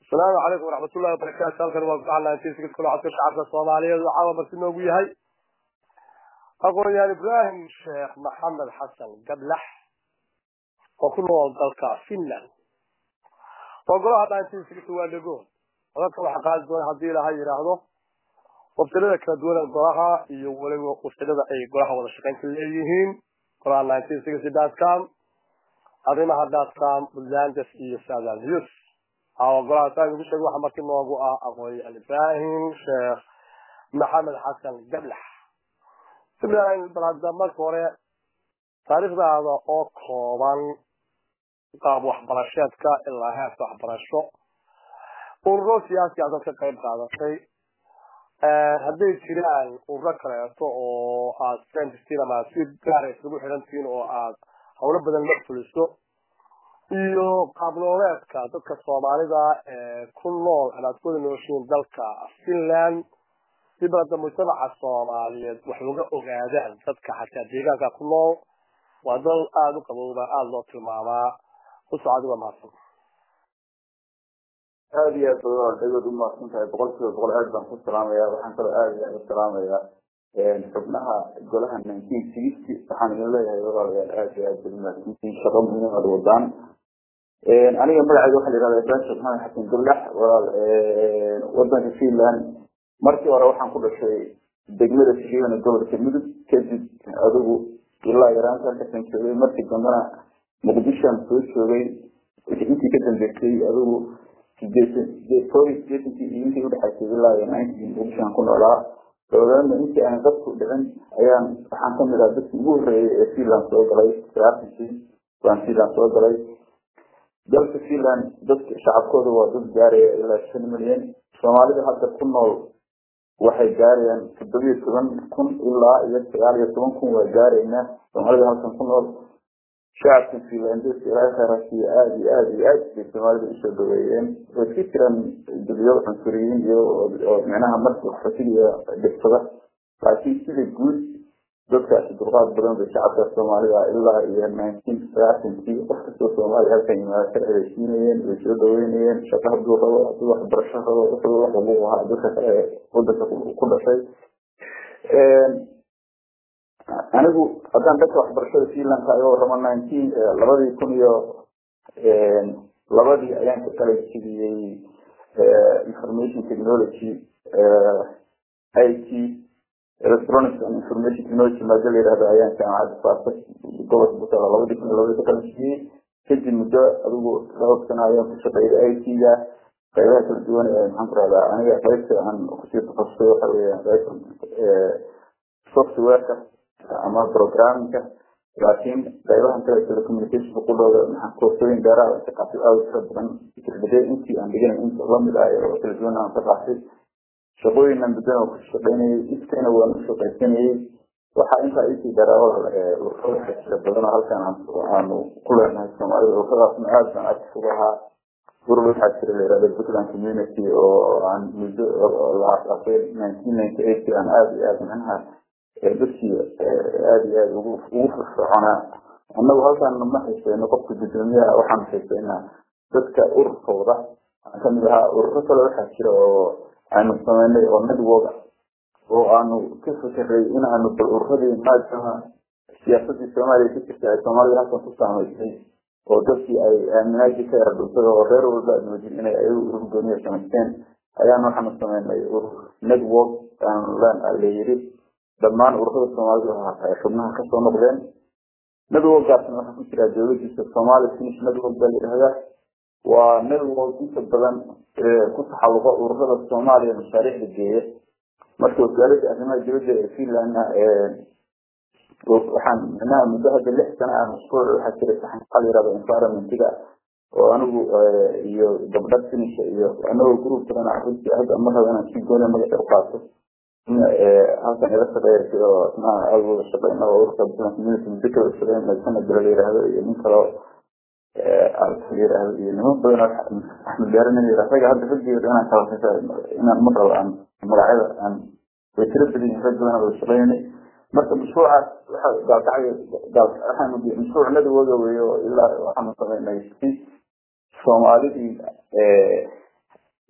السلام عليكم ورحمة الله وبركاته. halkan waa go'aan aan tiisiga kula codka shacabka Soomaaliyeed waxa uu marti noogu yahay aqoon-yahan Ibrahim Sheekh Maxamed Xasan Gablax oo ku nool dalka Finland. Golaha dhaantiisiga waa dhago dadka waxa qaad doona hadii la yiraahdo wabtilada kala duwan golaha iyo waliba wabtilada ay golaha wada shaqeynta leeyihiin golaha dhaantiisiga.com arrimaha.com bulandas iyo saadal news golaha taan ugu sheegay waxa markii noogu aqoon-yahan Ibrahim Sheekh Maxamed Xasan Gablax sidaan balada marka hore taariikhdaada oo kooban qaab waxbarashaadka ilaa heer waxbarasho ururo siyaasi ah dadka qayb qaadatay hadday jiraan ururo kaleeto oo aad friendstiina ama si gaar ah isugu xirantiin oo aad hawlo badan la fuliso iyo qaab nololeedka dadka Soomaalida ku nool alaabtooda nooshiin dalka Finland sibada mujtamaca Soomaaliyeed wax laga ogaadaan dadka xataa deegaanka ku nool waa dal aad u qabowba aad loo tilmaamaa ku socodka maasan aad iyo aad u mahadsantahay boqolkiiba aad baan ku salaamayaa waxaan kaloo aad iyo aad u salaamayaa xubnaha golaha 1960 waxaan idin leeyahay walaalayaal aad iyo aad u mahadsantihiin shaqo muhiim ah wadaan aniga magacayga waxa la yiraahdaa Ibrahim Sheekh Maxamed Xasan Gablax wadanka Finland markii hore waxaan ku dhashay degmada Shiilan gobolka Mudug kadib adigu ilaa yaraanka ka joogay markii dambana Muqdisho soo joogay intii ka dambeysay adigu intii u dhaxaysay ilaa 19 Muqdisho ku noolaa dowladda intii aan dadku dhicin ayaan waxaan ka mid ah dadkii ugu horeeyay ee Finland soo galay siyaasadii waan Finland soo galay dalka Finland dadka shacabkooda waa dad gaaraya ilaa 5 milyan Soomaalida hadda ku nool waxay gaarayaan 17,000 ilaa 19,000 waa gaarayna Soomaalida halkan ku nool shacabka Finland ilaa khayraadkii aad iyo aad Soomaalida u soo dhaweeyeen oo fikran dawlado cunsuriyeen iyo macnaha markii xasiga dhigtada laakiin sida guud dadka dulqaad badan bay shacabka Soomaalida ilaa iyo 1960 qof kastoo Soomaali halkan yimaada ka eedeysiinayeen oo soo dhaweynayeen shaqada duuqada waxbarashada wuxuu wax ugu ahaa dadka kale wadanka ku dhashay anigu haddaan dadka waxbarashada Finland ka ayuu rama 2002 ayaan ka kala jiriyay information technology IT electronics and information technology majalada ayaan jaamacad faafay gobolka Buntland 2002 ka jiriyay kadib muddo adigu laba sano ayaan ku shaqeeyay IT-ga qaybaha kala duwan ee maxaan ku radaa aniga qaybta aan ku sii takhasustay waxa weeyaan software-ka ama programming-ka laakiin qaybahan kale telecommunication ku dhawaa maxaan koorsooyin gaar ah ka qaatay aad badan fikradee intii aan dhiganay inta la mid ah oo kala duwan aan ka qaatay shaqooyin aan bedel ku shaqeynay iskana waan u shaqeynay waxa inta ay si daraa waxa badan halkan aan ku leenahay Soomaalida oo kala aad baan asugaha urur xasir leeyahay Puntland community oo aan muddo la aasay 1998 aan aad iyo aad macnaha dadkii aad iyo aad ugu firfircoona annagu halkan ma haysayno qofka gudoomiyaha waxaan haysaynaa dadka ururkooda kamid ah ururo kale waxa jira oo aanu sameynay oo network oo aanu ka fikiray in aanu ururadii maadaama siyaasadda Soomaaliya ka jirta ay Soomaaliya halkan ku saameysay oo dadkii ay aaminaadii ka yaraadeen oo reer walba admajin inay ay urur gooniyo sameeyeen ayaan waxaan sameynay network aan laan aleeyay dhammaan ururada Soomaalida ay xubnaha ka soo noqdeen network-gaasna waxa ku jira dawladda Soomaaliya Finnish network baa la yiraahdaa waa network inta badan ku taxalluqa ururada Soomaaliya mashaariicda geeya marka wasaaradda arrimaha dibadda ee Finland waxaan muddo hadda 6 sano aan isku xiriir saxan qalirada environment-ga oo anigu iyo gabdhaha Finnish iyo anagu group kana runtii hadda marna si gooni magac u qaato halkan ila shaqeeyay oo aad shaqeeyna oo ururka community medical shaqeeyna sana galay iyo nin kale iyo niman badan Axmed Gaarane raga hadda fadhiyo inaan kala inaan mar aan magacyada aan fikradii badan oo shaqeynay marka mashruuca waxa waxaan mashruucnada wada weeyo ilaa waxaan sameynay Soomaalidii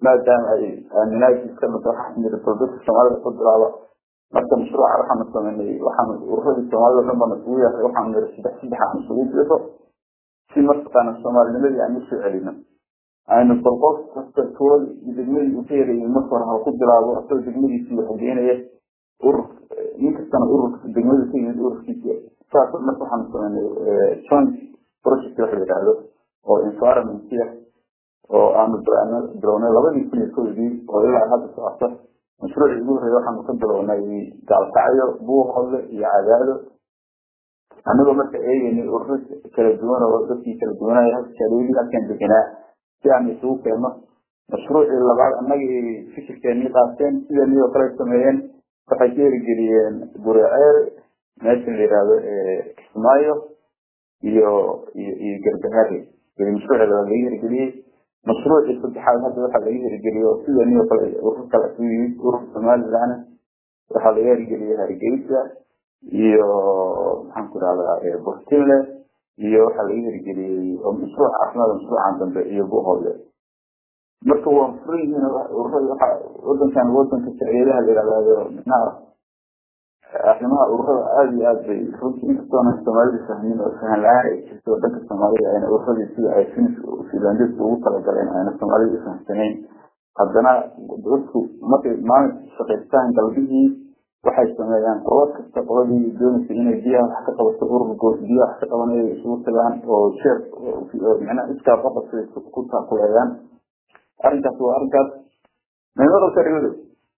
maadaama ay aaminaadkiis ka mid waxaa kamid ah dadka soomaalida ku bilaaba marka mashruuca waxaanu sameynay waxaanu ururadii soomaalida dhan baan isugu yahay waxaanu niri saddex aan isugu jiro si markaana soomaalinimadii aan usoo celino aynu bal qof kasta tool degmadii u teerayay marka hore ha ku bilaabo asagoo degmadiisii waxa geenaya urur ninkastana ururka degmada ka yimid ururkiisa saas marka waxaanu sameynay joint project waxa la yidhaahdo oo environmentia oo aanu bilownay 2010 oo ilaa hadda socota mashruucii ugu horreeyay waxaanu ka bilownay gaalkacyo buuhoodle iyo cadaado anagoo marka eegaynay ururo kala duwan oo dadkii kala duwanaya halkii halkan deganaa si aan isugu keenno mashruucii labaad annagii fikirkeennii qaateen sideenii oo kale sameeyeen waxay ka hirgeliyeen bureeceer meesha la yidhaahdo kismaayo iyo garbahaare mashruucii labaad laga hirgeliyey mashruucii saddexaad hadda waxaa laga hirgeliyo sideenii oo kale urur kale isugu yimid urur somaliland waxaa laga hirgeliyey hargeysa iyo maxaan ku rahdaa burtinle iyo waxaa laga hirgeliyey mashruuc caafimaad mashruucan dambe iyo buuhoodle marka waa furan yihiin ururada waxa wadankan wadanka sharciyadaha la yidhahdo micnaha arrimaha ururada aada iyo aad bay runtii inkastoona soomaalida fahmin oo fahan la-aan ay jirto wadanka soomaalida ayna ururadii sida ay finlandis ugu talagaleen ayna soomaalida fahamsanayn haddana dadku markay maalinka shaqaystaan galbihii waxay sameeyaan qolad kasta qoladii doonaysa inay biyaha wax ka qabato urur biyaha wax ka qabanaya isugu tagaan oo sheer micnaha iskaa qabasay ku taakuleeyaan arrinkaas waa arrinkaas meemada ka dhigado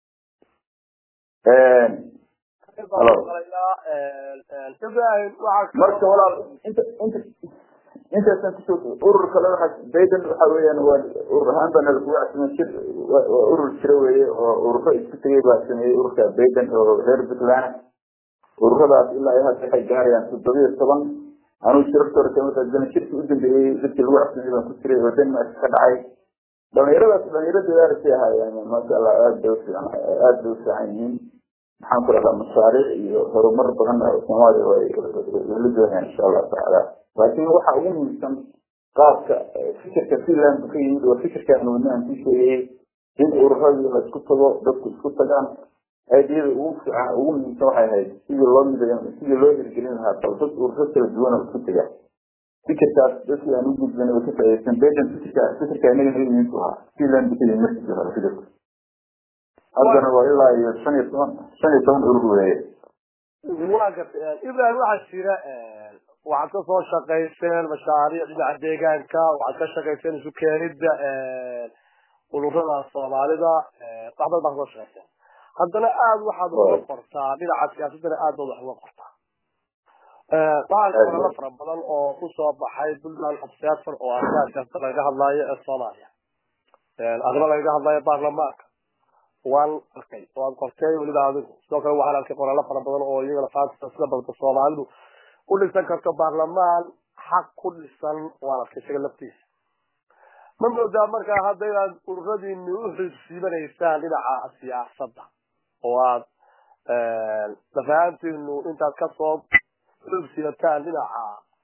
marka walaal intaasaan kusoo urur kale waxaa baydan waxa weeyaan waa urur ahaan baa nala kugu casiman jir waa urur jira weeye oo ururo isku tegay baa sameeyey ururka baydan oo reer puntland ururadaas ilaa iyo hadda waxay gaarayaan 17 anuu shirartooda kamid ah shirki u dambeeyey dadkii lagu casimayay baan ku jiray oo denmark ka dhacay dhalinyaro dadaalisay ahaayeen maasha allah aada bay u fiican yihiin maxaan ku dhahaa mashaariic iyo horumar badan oo soomaaliya way la doonayaan insha allah tacaala laakiin waxa ugu muhiimsan qaabka fikirka finland ka yimid oo fikirkan wadnahan ku sheegayay in ururadii la isku tago dadku isku tagaan aydiyada ugu fiican ugu muhiimsan waxay ahayd sidii loo hirgelin lahaa bal dad ururo kala duwan oo isku taga fikirkaas dadkii aan u gudbin oo ka faa'iidaysan baydan fikirka inaga naga yimid ahaa finland ka yimid markii hore fikirka haddana waa ilaa iyo 15 urur weeye waa gartay ibrahim waxaa jira waxaad ka soo shaqayseen mashaariic dhinaca deegaanka waxaad ka shaqayseen isu keenidda ururada soomaalida wax badan baad ka soo shaqayseen haddana aada waxaad uga qortaa dhinaca siyaasadana aad baad wax uga qortaa waxaa qorallo fara badan oo kusoo baxay puntland observer oo arrimaha siyaasada lagaga hadlaayo ee soomaaliya arrimo lagaga hadlaayo baarlamaanka waan arkay waan qortay weliba adigu sidoo kale waxaan arkay qorallo fara badan oo iyagana faasida sida badda soomaalidu u dhisan karto baarlamaan xaq ku dhisan waan arkay isaga laftiisa ma moodaa markaa hadda inaad ururadiini u xiibsiibanaysaan dhinaca siyaasadda oo aad lafahantiinu intaad kasoo xiibsiibataan dhinaca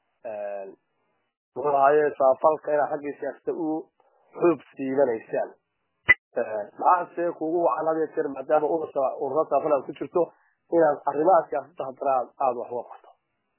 muxuu ahaye saafalka inaad xaggii siyaasada u xiibsiibanaysaan maxaase kugu wacan had jeer maadaama ururada saafal aad ku jirto inaad arrimaha siyaasadda haddana aada wax uga qorto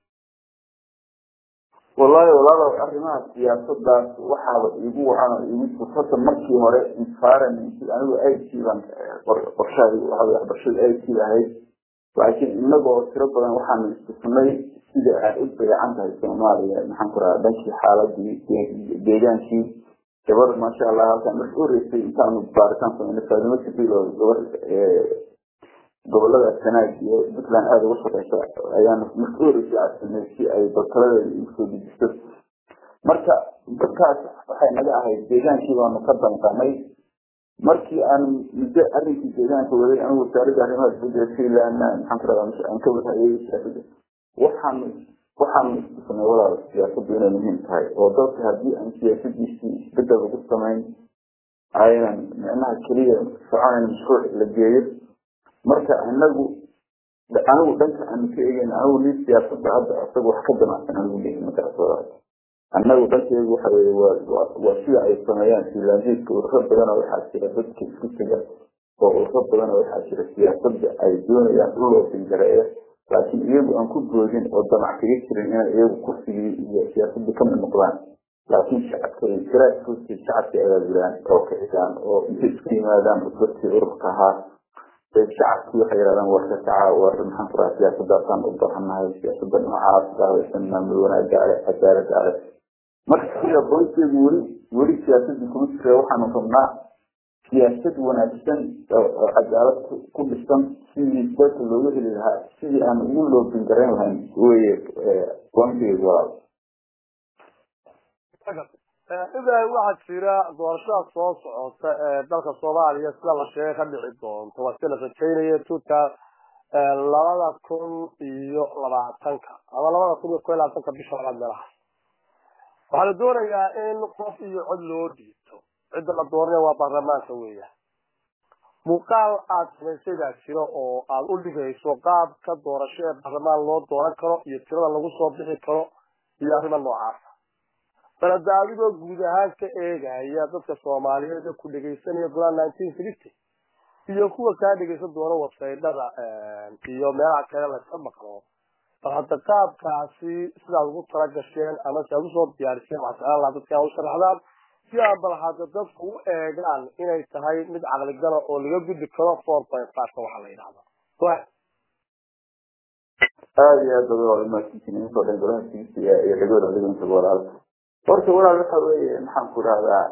والله والله arrimaha siyaasaddaas waxaaba igu wacan igu sufata markii hore environment anigu aysiiban qorshahay waxbarashada aysiiba ahayd laakiin inagoo tiro badan waxaanu istusnay sida ay u beecan tahay Soomaaliya maxaan ku raadin dhankii xaaladii deegaankii gabar maasha Allah halkan markii u reysay intaanu baaritaan sameynay faa'iido sidoo gobolada Sanaag iyo Puntland aad uga shaqeysa ayaan mas'uuliyad caasimay si ay dadkala u soo dejiso markaas waxay naga ahayd deegaankii baanu ka danqanay markii aan muddo arrinkii deegaanka waday anigu wasaaradda arrimaha dibadda Finland maxaan ku raadin aan ka wadayay siyaasadda waxaan istusnay walaal siyaasaddu inay muhiim tahay oo dadka haddii aan siyaasadiisii isbedel ugu samayn aynan micnaha keliya soconayn mashruuc la geeyo marka anigu dhanka aan ka eegayna anigu nin siyaasadda hadda isaga wax ka damacsan anigu leeyahay markaas annagu dadkeedu waxa weeye waa sida ay sameeyaan siyaasiyiinta ururo badan oo waxaa jira dadka isku taga oo ururo badan oo waxaa jira siyaasadda ay doonayaan in loo fingareeyo laakiin iyagu aan ku boodin oo damac kaga jirin inay iyagu kursigii iyo siyaasadda ka mid noqdaan laakiin shacabka iyo garaadkoodkii shacabka ay aaduraan oo kiciyaan oo intay isku yimaadaan dadkii ururka ahaa shacabkii waxay yidhahdaan warka kaca war maxaan ku rahaa siyaasaddaasaan u baahanahay siyaasadda noocaas daawaysan maamul wanaagga ale cadaaladda ale marka sida boykeedu weli siyaasadii kuma jira waxaanu rabnaa siyaasad wanaagsan oo cadaalad ku dhisan sidii dalka looga heli lahaa sidii aan ugu loobin garayn lahayn weye boonkeedu walaal ibrahim waxaa jira doorashada soo socota ee dalka soomaaliya sida la sheegay ka dhici doonto waa sida la rajaynaya 2020 ama 2021 bisha labaad meelaha waxaa la doonayaa in qof iyo cod loo dhiibto cidda la dooranaya waa baarlamaanka weeyaan muuqaal aad samaysay baa jiro oo aad u dhigayso qaabka doorasho ee baarlamaan loo dooran karo iyo tirada lagu soo bixi karo iyo arrimo noocaas balada adigoo guud ahaan ka eegaya dadka Soomaaliyeed ku dhageysanaya golaan 1960 iyo kuwa ka dhageysan doona website-dada iyo meelaha kale la ka maqlo hadda qaabkaasi sida ugu tala gasheen ama sida ugu soo diyaariseen waxaan la dadka u sharaxdaan si aan bal hadda dadku u eegaan inay tahay mid caqli gal oo laga gudbi karo 4.5 waxa la yiraahdo aad iyo aad waa maasintiin soo dhageysanaysa iyo dhageysanaysa inta walaal horta walaal waxa weeye maxaan ku raahdaa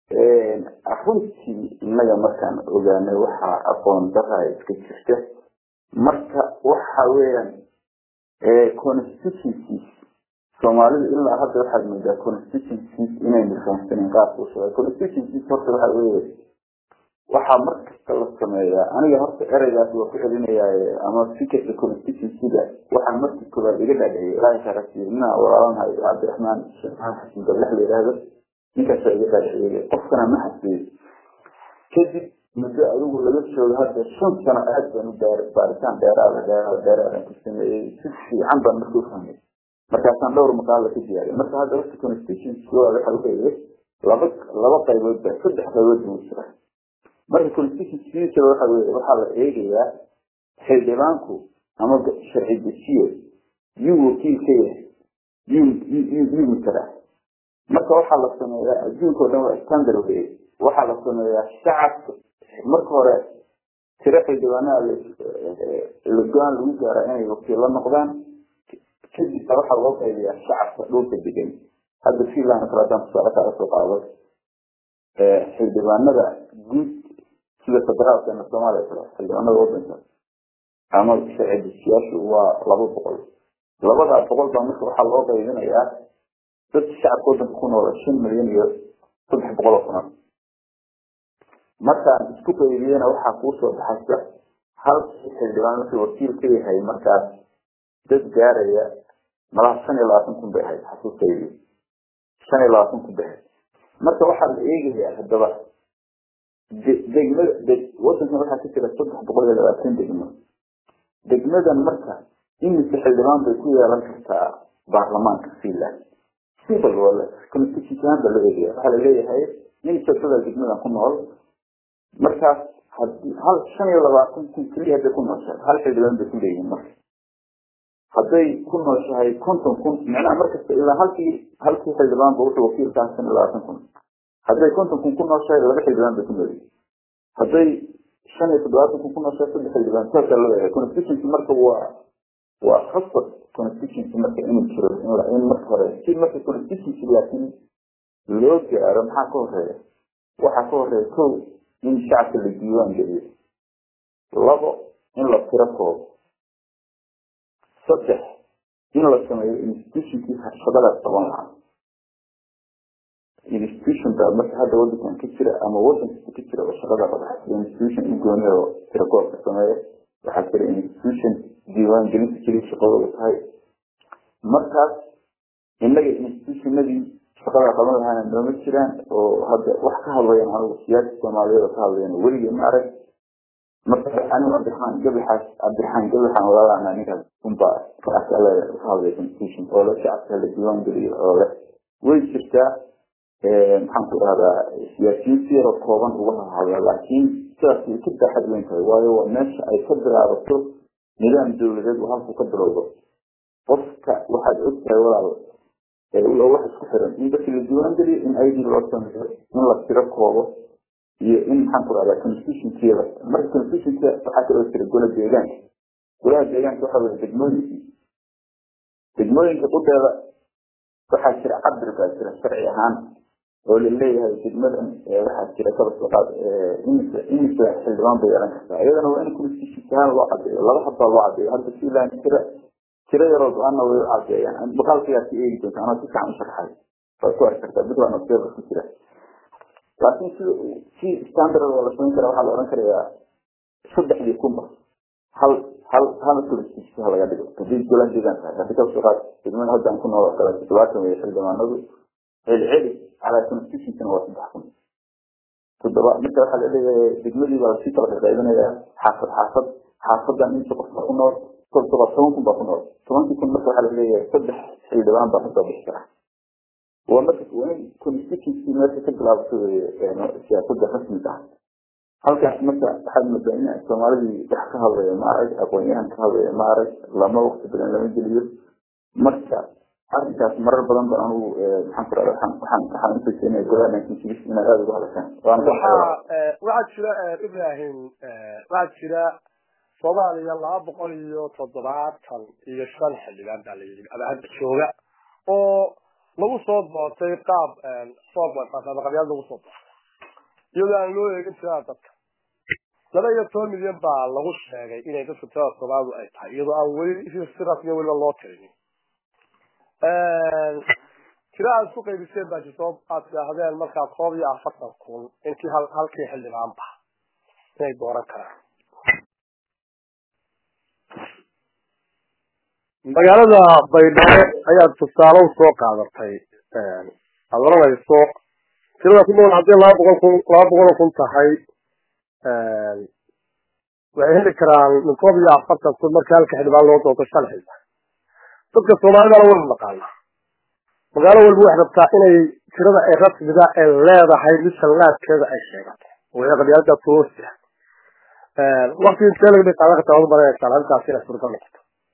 runtii inaga markaan ogaanay waxa aqoon darra iska jirta marka waxa weeyaan constituency Soomaalida ilaa hadda waxaad moodaa constituency inay nidaamsan qaab u soo constituency horta waxa weeye waxa markasta la sameeyaa aniga horta eraygaas waa ku celinayaa ama fikirka constituency-da waxaan markii koobaad iga dhaadhiyay ilaahay ka rasiina walaalanahay Cabdiraxmaan Xasan Gablax leeyahay ninkaas iga dhaadhiyay qofkana ma xasbay kadib muddo adigu laga joogo hadda 5 sano aad baan u baaritaan dheeraad ku sameeyay si fiican baan markuu fahmay markaasaan dhowr maqaal ka diyaariyay marka hadda waqti constituency waxa uu leeyahay laba qaybood ba saddex qaybood uu jira marka constituency waxa la eegayaa xildhibaanku ama sharci dejiye yuu kiilkay yuu tara marka waxa la sameeyaa adduunka oo dhan waa standard way waxa la sameeyaa shacabka marka hore tira xildhibaanada la go'aan lagu gaaray inay wakiilo noqdaan kadib waxa loo qaybiyaa shacabka dhulka degan hadda fiilan kaladan soo qaado xildhibaanada guud sida federaalka Soomaaliya xildhibaanada waddanka ama sharci waa 200 labada boqol baa marka waxa loo qaybinayaa dad shacabka waddanka ku nool 5 milyan iyo 300,000 marka isku qaybiyana waxa ku soo baxaysa hal xildhibaan oo wakiil ka yahay markaas dad gaaraya malaha 25,000 bay ahayd xasuustaydi 25,000 bay marka waxa la eegayaa hadaba degmada waddanka waxa ka jira 320 degmo degmadan marka in xildhibaan bay ku yeelan kartaa baarlamaanka fiilan sidoo wala constitution baa la eegayaa waxa la leeyahay in shaqada degmada ku nool marka hal 25,000 kaliya ku nooshahay hal xildhibaan bay ku leeyihiin marka hadday ku nooshahay 50,000 macnaha markasta ilaa halkii xildhibaan buu wuxuu wakiilkaas 25,000 hadday 50,000 ku nooshahay laba xildhibaan bay ku leeyihiin hadday 75,000 ku nooshahay saddex xildhibaan taas la leeyahay constitution marka waa khasab constitution marka inuu jiro in marka hore si marka constitution laakiin loo gaaro maxaa ka horeeya waxa ka horeeya kow in shacabka la diiwaan geliyo labo in la tiro koobo saddex in la sameeyo institutionkii shaqada qaban lahaa institution da marka hadda waddankan ka jira ama waddanka ka jira oo shaqada qabta institution u gooniyo tiro koob ka sameeyo waxa jira institution diiwaan gelinta jira shaqada tahay markaas innaga institutionadii shaqada qaban lahaana nooma jiraan oo hadda wax ka hadlayaan anigu siyaasada Soomaaliyeed ka hadlayaan weligeed ma arag marka anigu Cabdiraxmaan Gablax walaalana ninka kunba ka hadlaya constitution oo la shacabka la diiwaan geliyo oo leh ويشتى محمد هذا سياسي سير القوان وهذا لكن سياسي كده حد من كوايو والناس أي كبر على الطرق نظام دولة وهذا كبر على وفك واحد أكثر ولا واحد كثر إن بس اللي جوان دلي إن أيدي الوطن من الله سير القوان إن محمد هذا كونستيشن كيرا مرة كونستيشن كيرا حتى لو سير الجولة ديجان ولا ديجان تحول تجمعين تقول هذا فحشر عبد الكاسر الشرعي هان ولله هذا تجمع وحشر كبر فقط إنس حلوان بيران أيضا هو إن كل شيء كان واحد لا حتى واحد هذا الشيء لا كرا يرد عنه ويعطي يعني بقال فيها في إيه كنت أنا تسعة من شرحي فكويس كذا بدو أنا كثير كثير لكن في ستاندر ولا شيء كذا واحد أنا كذا صدق اللي يكون بس هل كل شيء هذا يعني تجيب كل شيء ده في كل شغل تجمعين هذا نكون هذا كذا سواء ويحل ما نقول العلم على كونستيوشن كان واحد بحكم تدبا مثل حاجة اللي بيجملي ولا شيء ترى غالبا حافظ ده من شخص بكونور كل تبصمكم بكونور كمان يكون مثل حاجة اللي صدح الدوام بحثه بالشرح ومثل وين كونستيوشن في ناس تبغى يعني سياسة حسم تحت هل كان مثل حد مبين الصومالي بحكها ومعرج أقوياء كهذا معرج لما وقت بين لما يجي مرة أرجع مرة بدن بأنه حن في السنة يقول أنا كنت في من هذا ولا كان وعد شراء إبراهيم وعد شراء صومالي يلا بقول يتضبعات يشرح اللي عند عليه على هذا الشغل أو لو صوب تيقاب صوب مثلا قبل لو صوب يلا لو يجي شراء لما يطول مليون بال لو شيء إنه يتصل صومالي أي تاي يضع أول في السرعة ولا الله تريني كلا السوق يبيع باجسوب هذا المركز قوي أفضل كون إنك هل كي حل العنبة هاي دورك magaalada baydhabo ayaa tusaale u soo qaadatay adalada suuq tirada ku nool hadii 200 kun tahay way heli karaan min koob iyo 40 kun marka halka xidbaan loo doodo shalay dadka Soomaalida wada maqaal magaalo walba waxay rabtaa inay tirada ay rasmiga ay leedahay mislaadkeeda ay sheegato way qabyaalada toosiya waqti inta laga qaadan karo bareeyay halkaas ila suurta noqoto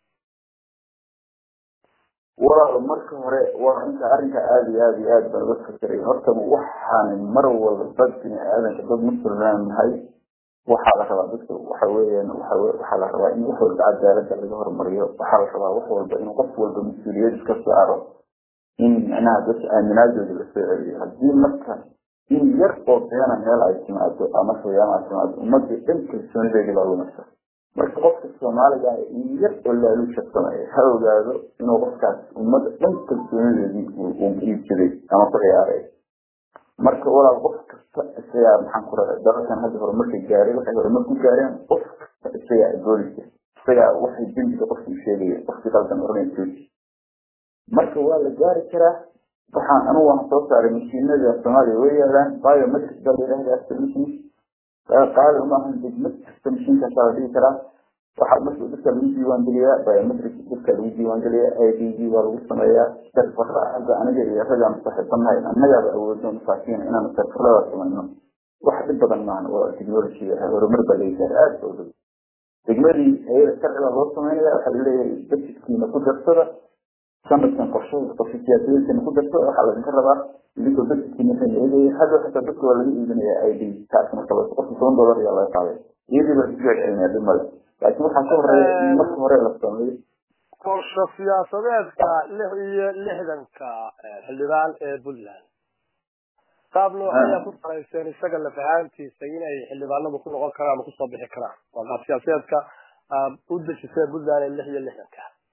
ولا مركه هراء وأنت أرجع آدي بس كتير هرت وحان مرة والبدن هذا كده مصر لنا هاي وحالة كذا بس وحالة كذا إنه وحول بعد ذلك اللي ظهر مريض وحالة كذا وحول بإنه قصور بالمسؤوليات كسر عرب إن أنا بس منازل بالسعودية هذه مكة إن يرقى بيانا هلا اجتماعات أما سويانا اجتماعات ومدة يمكن السنة دي قالوا نفسه marka qofka Soomaaliga yar oo la shaqeeyo hawlaado inuu qofkaas ummad dhanka Soomaaliyeed uu iibsaday ama ku ciyaaray marka wala qof kasta isaga maxaan ku raray dalkan hadda horumarka gaaray waxay horumar ku gaareen qof isaga doonaysa isaga waxay dinta qofku sheegay qofka qaldan oranayay marka waa la gaari karaa waxaan anigu waan soo saaray mashiinada Soomaaliya weeyaan biometric dawladda astimation قال ما هم بجمت تمشين كسادي ترى واحد مسؤول ذكر الديوان دليا بيومتريك ذكر الديوان دليا أي دي والوصنايا تفرع هذا أنا جاي أخذ عن صحة صناعي أنا جاب أول مساكين أنا مستقر منه واحد بدل معنا وتكنولوجيا ورمر بالإجراءات تجملي هي السرعة الوصنايا اللي بتشكل نقود الصورة كان قرشة تفصيلية نقود الصورة على الكهرباء اللي تبدأ مثلا إيه هذا حتى بكرة ولا يمكن أي دي تعرف مثلا $1 يلا تعال يجي بترجع يعني بالمال لكن حصور مصر الإسلامية قرشة سياسية لحدا كحلبان بلدان قبله أي فرصة إنسان يشتغل في عامتي سجين أي حلبان بكون غير كلام بكون صباح كلام وقع سياسية كبودش في بلدان اللي هي لحدا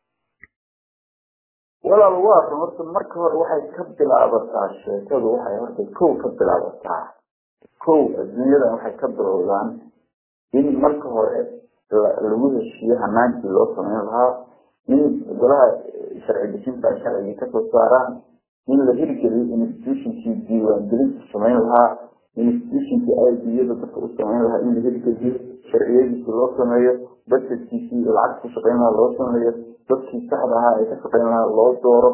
ولا الواقع مركه waxay ka bilaabataa sheekadu waxay horta koow ka bilaabataa koow adduunyada waxay ka bilowdaan in marka hore lagu heshiiyo hanaantii loo sameyn lahaa in golaha sharci dejinta sharciga ka soo saaraan in la hirgeliyo institutionkii diiwaangelinta sameyn lahaa institutionkii ID-yada dadka u sameyn lahaa in la hirgeliyo sharciyadiisa loo sameeyo budgetkiisii lacag ku shaqeyn lahaa loo sameeyo dadkii saxda ahaa ee ka shaqeyn lahaa loo dooro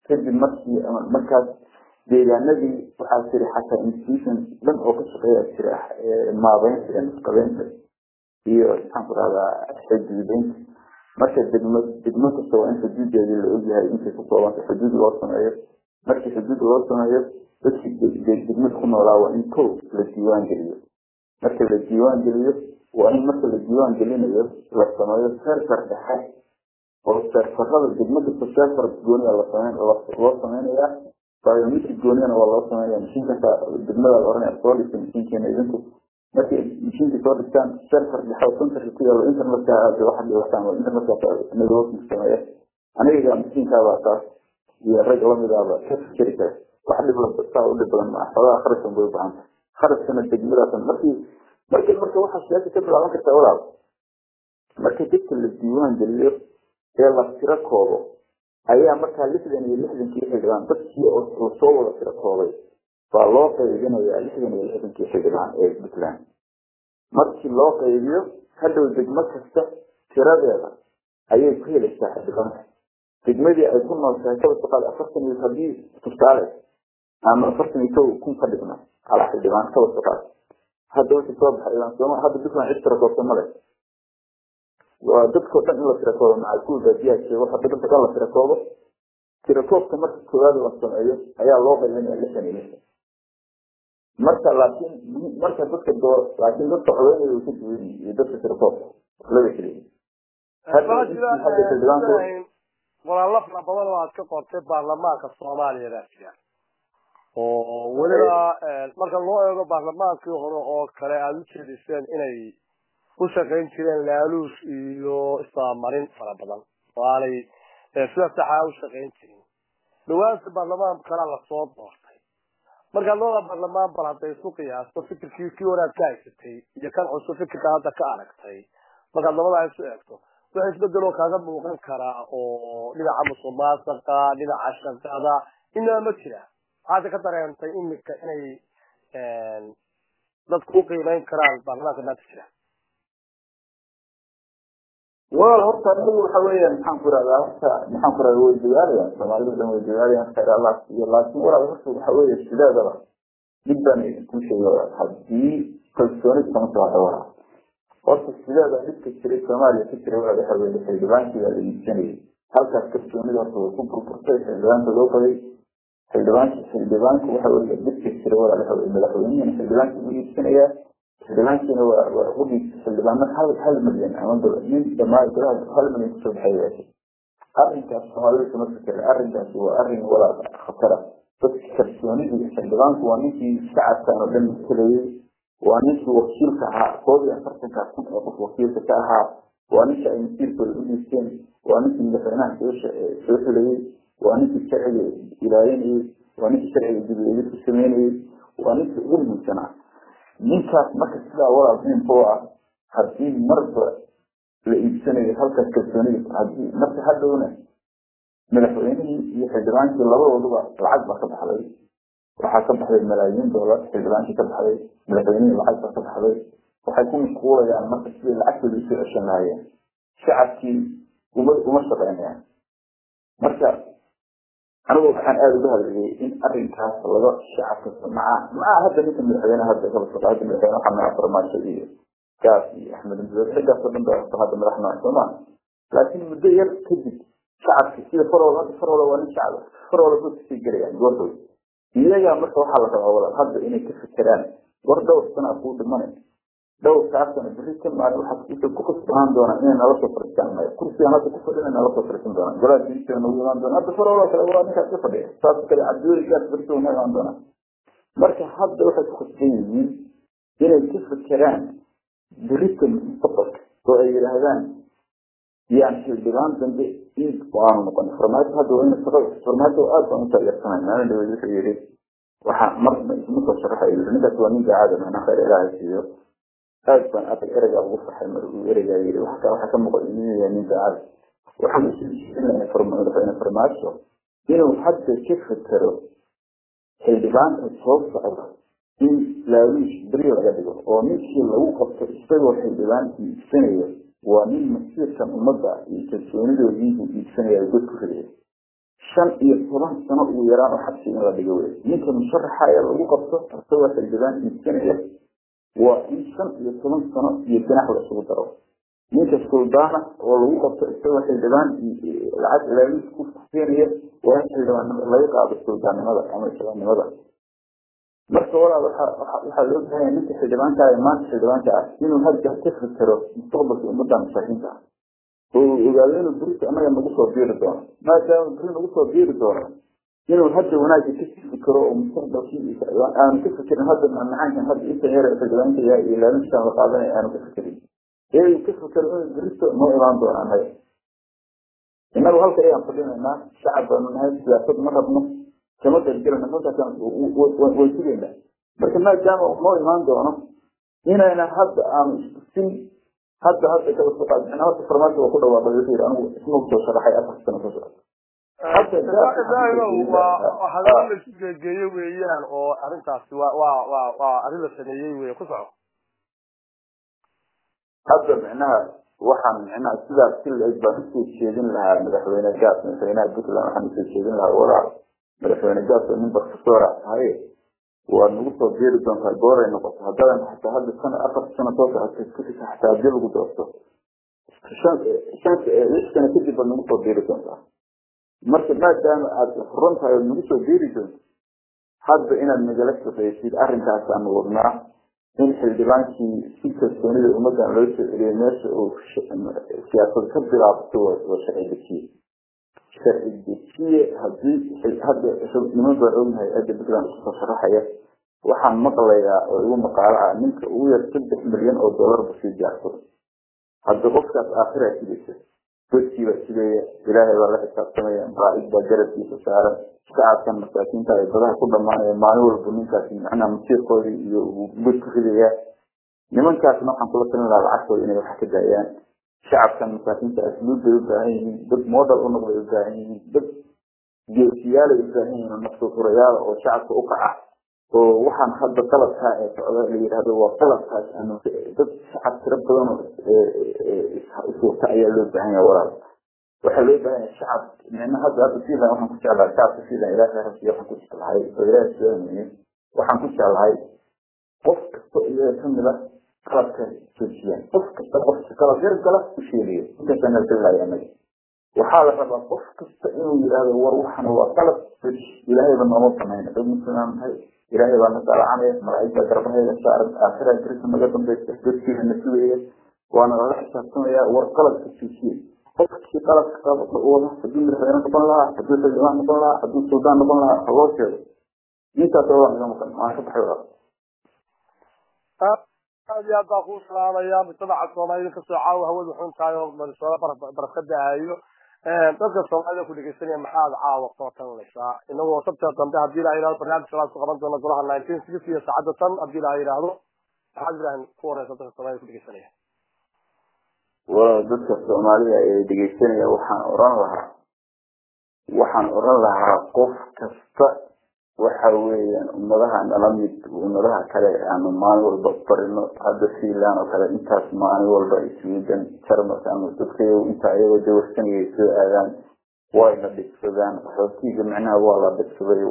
kadib markaas deegaanadii waxaa jira xataa institutions dhan oo ka shaqeeya jira maabeynta iyo nusqabeynta iyo maxaan ku rahdaa xuduudeynta marka degmo kasta waa in xuduudeedii la ogyahay intay ku koobanta xuduud loo sameeyo markii xuduud loo sameeyo dadkii degmada ku noolaa waa in kow la diiwaan geliyo marka la diiwaan geliyo waa in marka la diiwaan gelinayo la sameeyo server dhexe oo serverada degmo kasta server gooni loo sameynayaa biometric gooniyana waa loo sameeyaa mashiinka degmada la oranaya soo dhigta mashiinkeena idinku markii mashiinka soo dhigtaan server dhexe oo centerka ku yaalo internetka aada waxa dhigataan waa internetka networking sameeya aniga mashiinkaabaa taas iyo rag lamidaaba ka fikiri kara wax dhib saa u dhib badan maa xoolaha kharashkan bay u baahan tahay kharashkana degmadaasan marka waxaa siyaasa ka bilaaban kartaa walaal marka dadka la diiwaan geliyo ee la tiro koobo ayaa markaa 66 xildhibaan dadkii oo lasoo wada tiro koobay baa loo qaybinayaa 66 xildhibaan ee Puntland markii loo qaybiyo hadhow degmo kasta tiradeeda ayay ku helaysaa xildhibaanka degmadii ay ku nooshahay kaba shaqaale 40 hadii tusaale ama 42 kun ka dhigna ala xildhibaan kaba shaqaale hadda wixii soo baxay ilaa Soomaa hadda Puntland cid tiro koobta ma leh waa dadka dhan in la tiro koobo macquul baadiyaha waxa dadka la tiro koobo tiro koobka marka koowaad la sameeyo ayaa loo qaybinayaa 66 marka dadka door laakiin dadka codeynaya ku duwan iyo dadka tiro koobka laga keliya walaalo fara badan oo aad ka qortay baarlamaanka Soomaaliya oo waliba marka loo eego baarlamaankii hore oo kale aad u jeediseen inay u shaqeyn jireen laaluush iyo islaamarin fara badan oo aanay sida saxa u shaqeyn jirin dhawaanka baarlamaanka kale la soo doortay marka loo baarlamaan bal haday isku qiyaasto fikirkii wanaag ka haysatay iyo kan cusub fikirka hadda ka aragtay marka labada ay soo eegto waxa isbedelo kaaga muuqan kara oo dhinaca musuqmaasuqa dhinaca shaqada inna ma jira hada ka dareentay imika inay dadku qiimeyn karaan baarlamaanka natiijada horta anigu waxa weeyaan maxaan ku radaa way diyaariyaan Soomaalidu way diyaariyaan khayr Allah iyo laakiin waxa weeye sidaadaba midban ku sheegay hadii kalsooni kama soo hawaa horta sidaada dadka jiray Soomaaliya ka jiray waxa weeye xildhibaanka la iibsanay halkaas kalsoonida horta way ku burburtay xildhibaanka loo qabay xildhibaanka waxa weeye dadka jiray waxa weeye madaxweynaha xildhibaanka uu iibsanaya xildhibaankiina waa qudi xildhibaanka hal milyan ama min dhammaan hal milyan ku soo baxay arrinkaas Soomaaliya kuma fikir arrinkaas waa arrin wala khatar dadka kalsoonida xildhibaanku waa ninkii shacabka oo dhan kaleeyay waa ninkii wakiilka ahaa koob iyo afartanka kun oo qof wakiilka ka ahaa waa ninkii ay masiirkooda u dhiibteen waa ninkii madaxweynaha soo xulayay waa ninkii sharciga ilaalinayay waa ninkii sharciga dib u sameynayay waa ninkii ugu muhiimsanaa ninkaas marka sidaa walaal oo ah hadii marba la iibsanayo halkaas kalsoonida hadii marka hadhowna madaxweynihii iyo xildhibaankii labadooduba lacag baa ka baxday waxaa ka baxday malaayiin doolar xildhibaankii ka baxday madaxweynihii lacag baa ka baxday waxay ku mashquulayaan marka sidii lacagtooda usoo ceshan lahaayeen shacabkii uma shaqeynayaan marka anigu waxaan aad uga hadlayay in arrinkaas laga shacabka maca hadda ninka madaxweynaha hadda kala socda madaxweynaha waxaa farmaajo iyo gaas iyo axmed muddo xidaas oo dhan baa hadda madaxweynaha Soomaaliya laakiin muddo yar kadib shacabka sida farwada waa nin shacab farwada ku sii garayaan goorto iyaga marka waxa la rabaa walaal hadda inay ka fikiraan war dhowr sano ku dhimanay dhowr sano bariiska maal waxa ku qasbaan doona inay nala soo fariistaan kursiga hadda ku fadhiyaan nala soo fariistaan doona golaha diinta noo yeelan doona hadda farwada kale waa ninka ka fadhiya taas kale cadooyin gaar barto noo doona marka hadda waxay ku qasban yihiin inay ka fikiraan bariiska mustaqbalka oo ay yiraahdaan يعني الديوان ده إيه وعن مقارنة فرمات هذا وين الصغير فرمات وقال فأنت يفهم ما أنا اللي بيجي يريد وحمر مثل شرحه اللي نبت ونيجي عادة من آخر إلى فيه هذا كان أبي أرجع وقف حمر ويرجع يريد وحكى مقارنين يعني نيجي عادة وحمر إن فرمات شو إنه حتى كيف ترى الديوان الصوف أو إن لا يش بريء جديد ومشي لو قفت استوى الديوان في السنة ومن مسير كان المضى يتسوني له يجي السنة يقول كفريه 15 سنة ويران وحبسي إن غادي جوي يمكن مشرح حاجة لو قبضته سوى في الجبان يمكن وإن 15 سنة يجنح ولا سوى ضرب يمكن السلطانة ولو قبضته سوى في الجبان العاد لا يسكت كثير وهي الجبان لا يقع بالسلطان ماذا عمل السلطان ماذا marka waxa loo baahan yahay inta xildhibaanka ay maanta xildhibaanka ah inuu hadda ka fikiro mustaqbalka ummadda mashaariinta oo ogaadeen burka ama nagu soo biiri doono maadaama burka nagu soo biiri doono inuu hadda wanaag ka fikiro oo mustaqbalkiisa aan ka fikirin hadda macnaheedu hadda inta yar ee xildhibaanka ay ilaalin shan qaadanay aan ka fikirin ka fikiro in burka ma ilaan doonaan inagu halka ay aan fadhinaa shacabka nahay siyaasad ma rabno كما تذكر أن هذا كان ويسيرنا لكن ما جاء ما يمان دونه هنا أنا هذا سن هذا كذا فقط أنا هذا فرمات وكل واحد يصير أنا اسمه توصل حياة أحسن توصل حتى وهذا اللي جاي ويان أو أرنت سوا وأرنت السنية ويقصعه هذا معناه waxaan macnaa sidaas kil ay baan ku sheegin lahaa madaxweyne gaas madaxweynaha Puntland waxaan ku sheegin lahaa walaal madaxweyne gaas oo ninba professor ah waa nagu soo jeedi doontaa gooray noqoto haddana xataa hadda sana 4 sano soo socotay ku xataa dib ugu doorto shan kana kadib nagu soo jeedi doontaa marka maadaama aad runtahay nagu soo jeedi doonto hadda inaad majalada faysid arrinkaas aan wadnaa in xildhibaankii si kalsoonida ummadda loo soo celiyay meesha oo siyaasad ka bilaabto oo sharci dejiye haddii hadda niman baa ognahay aada Puntland kusoo sharaxaya waxaan maqlayaa oo igu maqaalo ah ninka ugu yar 3 milyan oo dollar bishii gaarto hadda qofkaas aakhira sidaysa dadkii baa sidaya ilaahay baa la xisaabtamaya raa'id baa garabkiisa saaran shacabkan masaakiinta ay badaha ku dhamaanaya maalin walba ninkaasi macnaa masiirkoodii iyo gud ku ridaya nimankaasna waxaan kula talin lahaa lacagtooda inay wax ka daayaan shacabkan masaakiinta asluubay u baahan yihiin dad model u noqday u baahan yihiin dad geesiyaal u baahan yihiin nafta furayaal oo shacabka u kaca oo waxaan hadda qalabka ee socda la yiraahdo waa qalabkaas ama dad shacab tiro badan oo isku ayaa loo baahan yahay walaal waxa loo baahan yahay shacab macna hadda fiilan waxaan ku jeclahay shacabka fiilan ilaahay rabbi waxaan ku jeclahay waxaan ku jeclahay qof kasta iyo kamida qalabka joojiyan qof kasta qalab yar kala u sheegay inta kana dilay anaga waxaa la rabaa qof kasta inuu yiraahdo war waxaan waa qalab ilaahay baa noo sameeyay dad muslimaan إلهي بأن تعالى ملائكة قربها إلى الشعر آخرة جريسة مقدم بيستفيد النسوية وأنا رأيح شخصية ورقلت في الشيء في قلب كتاب الله حدود الخيران نقول لها حدود الجماعة نقول لها حدود السودان نقول لها الله كذا أنت تقول لها مكان ما أحب حيوات يا باخو سلام يا متبع الصومالي كسعة وهو الحين كايو من الصواب بركده هايو dadka Soomaaliya ku dhageysanaya maxaad caawa qootan leeyahay inagoo sabta dambe hadii la yiraahdo barnaamij salaad ku qaban doona golaha 1960 iyo saacada tan hadii la yiraahdo waxaad jiraan ku wareysan dadka Soomaaliya ku dhageysanaya dadka Soomaaliya ee dhageysanaya waxaan oran lahaa qof kasta waxa weeyaan ummadaha nalamid ummadaha kale aan maalin walba barino hadda fiilan oo kale intaas maalin walba iswiidan jarmalka ama dadka inta ayaga dawrsanayay soo aadaan way la dhigsadaan xogtiga macnaha waa la dhigsaday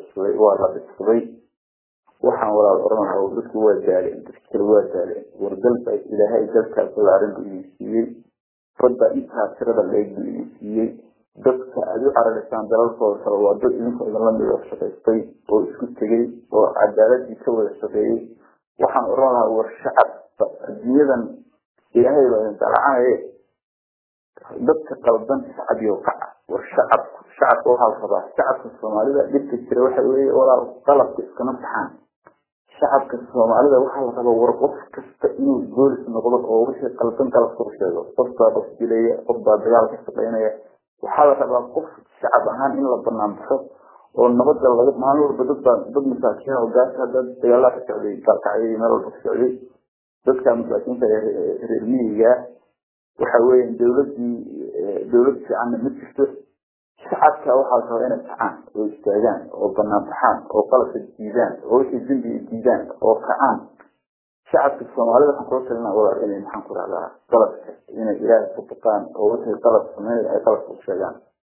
waxaan walaal oran lahaa dadku waa daaleen wargalba ilaahay dalkaas la arin uu siiyay fadda inta tirada leeyahay siiyay dadka aad u cararaysan dalalkooda kale waa dad idinku la mid ah shaqaystay oo isku tagay oo cadaaladii ka wada shaqeeyay waxaan oran lahaa war shacab adduunyadan ilaahay baa dalacanaya dadka qaldan shacab iyo qac war shacab waxa rabaa shacabka Soomaalida dhibka jira waxa weeye walaal qalabka iska nafaxan shacabka Soomaalida waxa la rabaa war qof kasta inuu goolis noqdo oo wixii qaldan kala soo sheego qofka dilaya qofka dagaalka shaqeynaya waxaa la rabaa qof shacab ahaan in la banaanbaxo oo nabadda laga maalin walba dad masaakiin oo gaarka dad dagaal ka socday kalkacay meel walba ka socday dadka masaakiinta reer miyiga waxa weeyaan dawlad fiican ma jirto shacabka waxaa la rabaa inay kacaan oo istaagaan oo banaanbaxaan oo qalabka diidaan oo wixii dambi diidaan oo kacaan shacabka Soomaalida waxaan ku talinayaa walaal inay maxaan ku raacdaa qalabka inay ilaahay ku taqaan oo wixii qalab sameeyay ay qalab ku sheegaan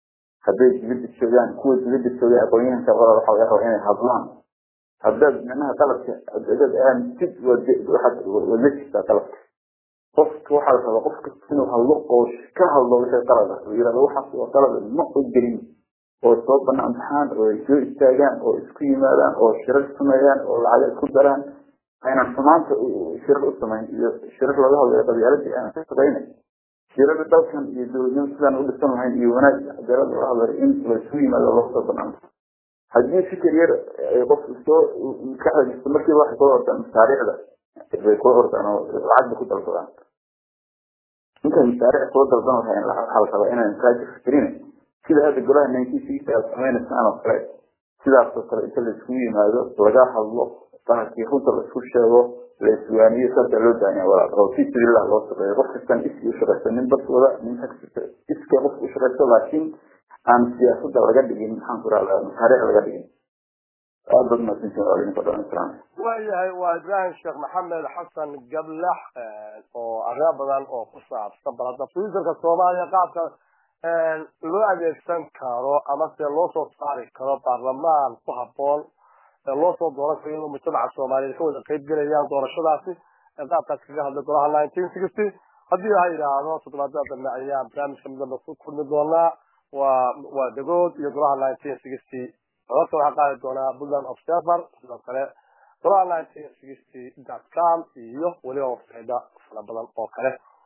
hadday dibadda joogaan kuwa dibadda jooga aqoonyahanka qolada waxa laga rabaa inay hadlaan haddaad micnaha qalabka dad aaminsid wada jirtaa qalabka qofka waxaa la rabaa qof kasta inuu hadlo oo ka hadlo wixii qalada oo yidhahdo waxaas waa qalada ma ogelin oo soo banaan baxaan oo ay soo istaagaan oo isku yimaadaan oo shirar sameeyaan oo lacag isku daraan aynan xumaanta shirar u samayn iyo shirar laga hadlayo qabyaaladii aan ka shaqaynay shirada dalkan iyo dowladnimo sidaan u dhisan lahayn iyo wanaag cadaalad loo hadlayo in la isku yimaado loo soo banaan haddii fikir yar ay qof soo ka xajisto markiiba waxay soo ordaan taariikhda bay ku ordaan oo lacagda ku dalbadaan inta taariikh soo dalban lahayn waxaa la rabaa inaan kaajir fikirin sida hadda golaha 96 ay sameynayaan oo kale sidaas oo kale inta la isku yimaado laga hadlo taasi runta la isku sheego la iswaaniyo sabta loo daanyaa walaal oo si sidii loo sameeyo qof kastan isku shaqaysan bas wada nin xigta iska qof u shaqaysto laakiin aan siyaasadda laga dhigin maxaan ku raacdaa taariikh laga dhigin aad ma sinta oo ka dhan islaan waayahay waa Ibrahim Sheekh Maxamed Xasan Gablax oo arrin badan oo ku saabsan balada fiisalka Soomaaliya qaabka loo adeegsan karo ama si loo soo saari karo baarlamaan ku habboon loo soo dooran karo inuu mujtamaca Soomaaliyeed ka wada qayb galayaan doorashadaasi qaabkaas kaga hadla golaha 1960 haddii ay yiraahdo toddobaadada ayaa barnaamijka midna ku kulmi doonaa waa dagood iyo golaha 1960 waxaa waxa qaadi doonaa Buntland Observer sidoo kale golaha 1960.com iyo waliba website fara badan oo kale